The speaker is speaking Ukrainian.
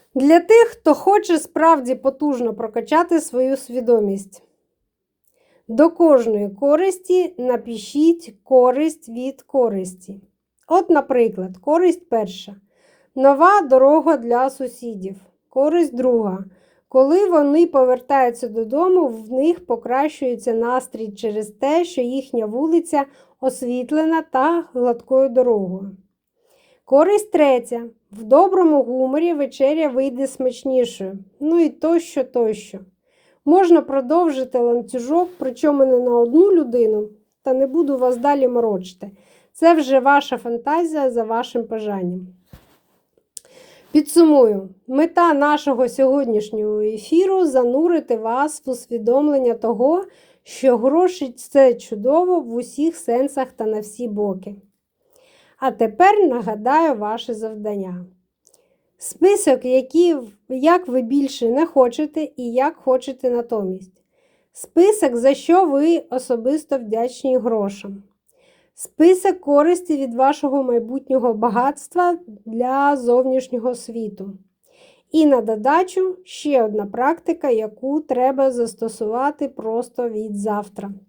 Для тих, хто хоче справді потужно прокачати свою свідомість. До кожної користі напишіть користь від користі. От, наприклад, користь перша. Нова дорога для сусідів. Користь друга. Коли вони повертаються додому, в них покращується настрій через те, що їхня вулиця освітлена та гладкою дорогою. Користь третя. В доброму гуморі вечеря вийде смачнішою. Ну і тощо, тощо. Можна продовжити ланцюжок, причому не на одну людину, та не буду вас далі морочити. Це вже ваша фантазія за вашим бажанням. Підсумую, мета нашого сьогоднішнього ефіру – занурити вас в усвідомлення того, що гроші – це чудово в усіх сенсах та на всі боки. А тепер нагадаю ваше завдання. Список, як ви більше не хочете і як хочете натомість. Список, за що ви особисто вдячні грошам. Список користі від вашого майбутнього багатства для зовнішнього світу. І на додачу ще одна практика, яку треба застосувати просто від завтра.